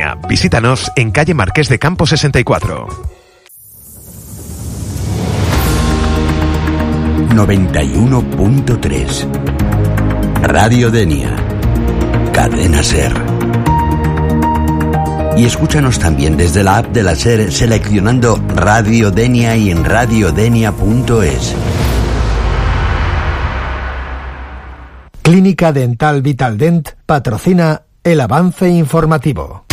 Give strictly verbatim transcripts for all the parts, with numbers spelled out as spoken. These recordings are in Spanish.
Denia. Visítanos en calle Marqués de Campo sesenta y cuatro. noventa y uno punto tres Radio Denia. Cadena SER. Y escúchanos también desde la app de la SER seleccionando Radio Denia y en radiodenia punto es. Clínica Dental Vitaldent patrocina el avance informativo.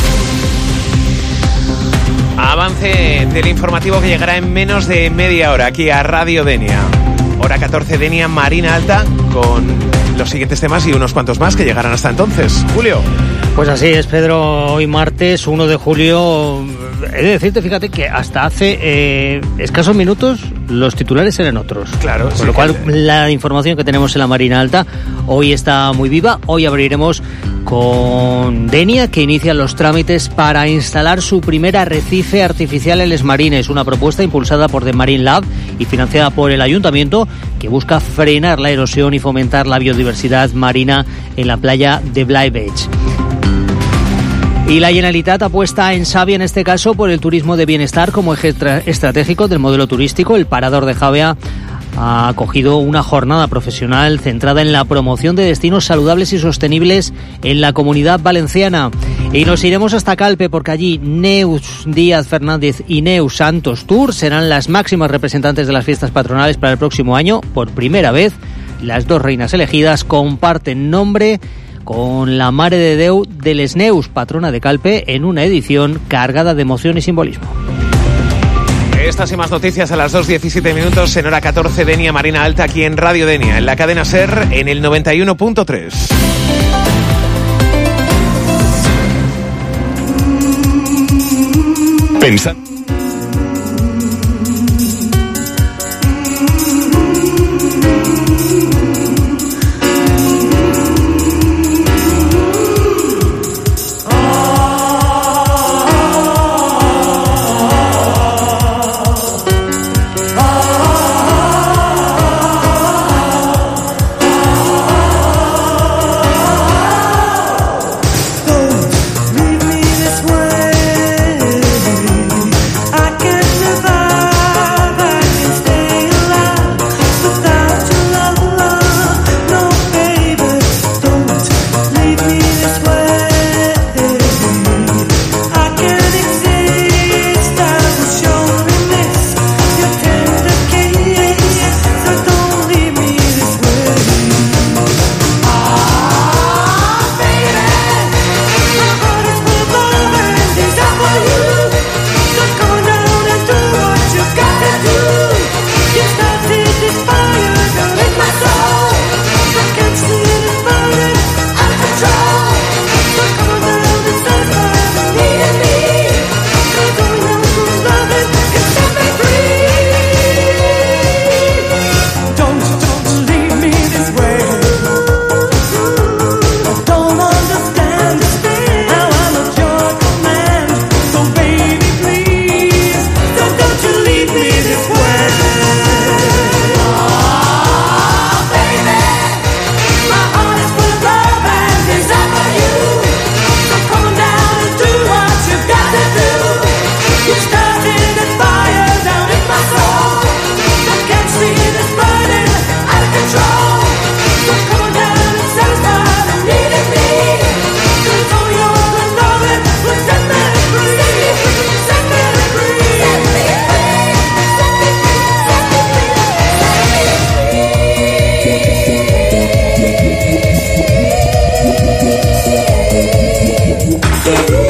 Avance del informativo que llegará en menos de media hora aquí a Radio Denia. Hora catorce, Denia, Marina Alta, con los siguientes temas y unos cuantos más que llegarán hasta entonces. Julio. Pues así es, Pedro. Hoy martes, uno de julio. He de decirte, fíjate, que hasta hace eh, escasos minutos los titulares eran otros. Claro. Con sí, lo cual, que... la información que tenemos en la Marina Alta hoy está muy viva. Hoy abriremos con Denia, que inicia los trámites para instalar su primer arrecife artificial en Les Marines, una propuesta impulsada por The Marine Lab y financiada por el Ayuntamiento, que busca frenar la erosión y fomentar la biodiversidad marina en la playa de Blythe Beach. Y la Generalitat apuesta en Savia, en este caso, por el turismo de bienestar como eje tra- estratégico del modelo turístico. El Parador de Javea ha acogido una jornada profesional centrada en la promoción de destinos saludables y sostenibles en la Comunidad Valenciana. Y nos iremos hasta Calpe, porque allí Neus Díaz Fernández y Neus Santos Tour serán las máximas representantes de las fiestas patronales para el próximo año. Por primera vez, las dos reinas elegidas comparten nombre con la Mare de Déu de les Neus, patrona de Calpe, en una edición cargada de emoción y simbolismo. Estas y más noticias a las dos diecisiete minutos en hora catorce, Denia, Marina Alta, aquí en Radio Denia, en la cadena SER, en el noventa y uno punto tres. Pensa... Thank you.